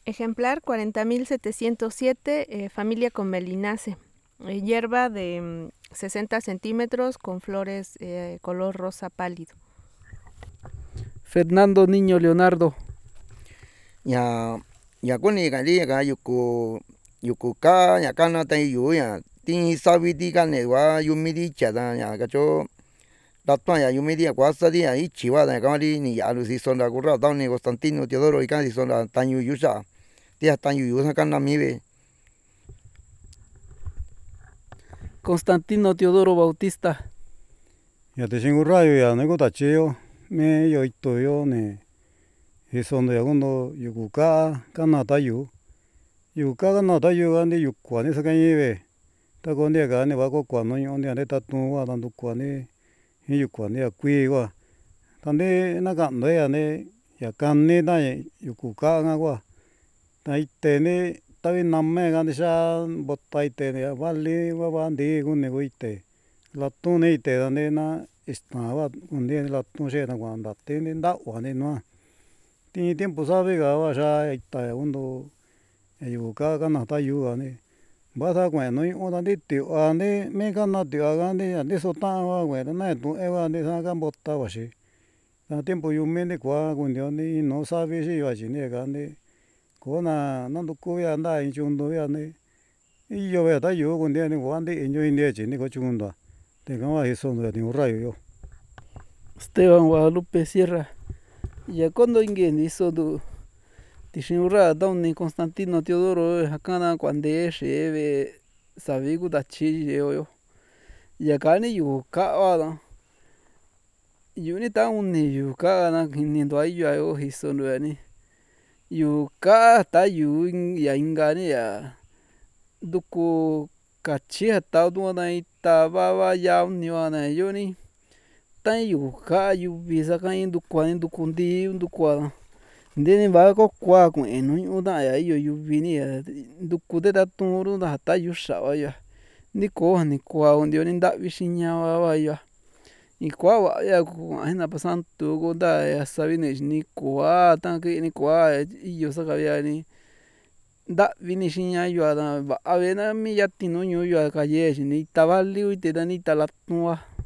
Ejemplar 40.707, familia Commelinaceae. Hierba de 60 centímetros con flores color rosa pálido. Fernando Niño Leonardo. Ya kuni kali ka yuku ka ya kana ta yu ya ti savi ti kane gua yumi ti chada ya kacho tatua ya yumi ti kuasa ti ya ichi va kamari ni ya siso nda kurra tani Constantino Teodoro ika siso nda tañu yuxa ti tañu yu kana mi ve. Constantino Teodoro Bautista. Ya te xingurra yo ya ne ko tachiyo me yo ito yo ne siso ndo ya kundo yuku ka kana ta yu yuka kana ta yu gani yukua ni sakañi ve ta konde ka ne va ko kua no yo ne ta tun va tanto kua ne yukua ne kui va tande na kando ya ne ya kani ta yuku ka nga kua ta ite ne tavi name ka ndixa bota ite ya vali va bandi kuni ku ite latun ne ite dande na ista va kundi latun xe ta kua ndate ni nda'ua ni nua ti tiempo savi ka va xa ita kundo yuku ka kana ta yu ka ne va sa kue'en nuñu'u ta ntitua ne me kana ti'ua ka ne ndiso ta'an va kue'en na netu'uen va ndisaa ka mbota vaxi ta tiempo yumi ni kua kundio ni inu savi xi yua chini ka ne koo na nanduku ya nda iin chundu ya ne iyo vea ta yu kundia ni kua ndi'i nyo chini ko chundua te ka va jiso ndo xingurra yo. Esteban Guadalupe Sierra. Ya kondo inge ndiso ndu ti xingurra tauni Constantino Teodoro jakana kuande xe'e savi ku tachi yeo yo ya kani yuku ka va yuni ta uni yuku ka na kini ntua iyo yo jiso ndu ya ni yuku ka ta yu ya inka ni ya nduku kachi jata tua na ita va ya uni va na yo ni ta yuku ka yuvi sakain ndukua ni nduku ntii ndukua nteni va kokua kue'en nuñu'u ta'a ya iyo yuvi ni ya nduku te tatun ru nda ta yuxa va ya ni ko ni kua kundio ni nta'vi xiña va ya ikua va'a ya kua'an jina pasantu kunta ya savi ni chini kua ta kee ni kua iyo sakavia ni nta'vi ni xiña yua ta va'a ve nami yati nùù ñuu yua kaye chini ita vali ku ite ta ni ita latun va.